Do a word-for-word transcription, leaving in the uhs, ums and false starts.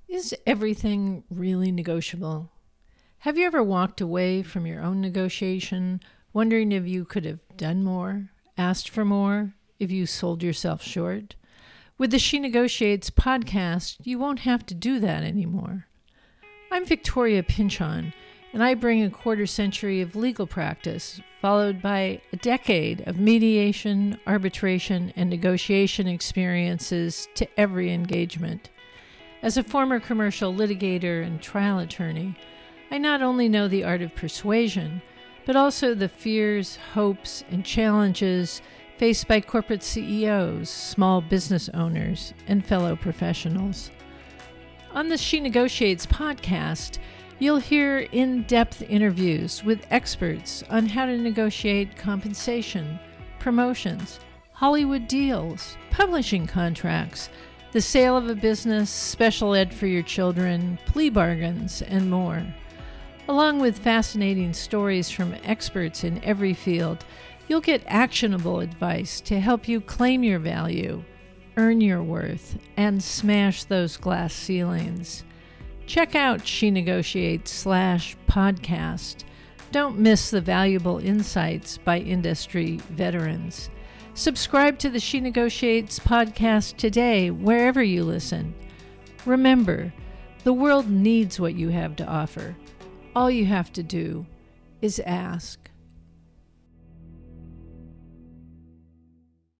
Is everything really negotiable? Have you ever walked away from your own negotiation, wondering if you could have done more, asked for more, if you sold yourself short? With the She Negotiates podcast, you won't have to do that anymore. I'm Victoria Pinchon, and I bring a quarter century of legal practice, followed by a decade of mediation, arbitration, and negotiation experiences to every engagement. As a former commercial litigator and trial attorney, I not only know the art of persuasion, but also the fears, hopes, and challenges faced by corporate C E Os, small business owners, and fellow professionals. On the She Negotiates podcast, you'll hear in-depth interviews with experts on how to negotiate compensation, promotions, Hollywood deals, publishing contracts, the sale of a business, special ed for your children, plea bargains, and more. Along with fascinating stories from experts in every field, you'll get actionable advice to help you claim your value, earn your worth, and smash those glass ceilings. Check out She Negotiates slash podcast. Don't miss the valuable insights by industry veterans. Subscribe to the She Negotiates podcast today, wherever you listen. Remember, the world needs what you have to offer. All you have to do is ask.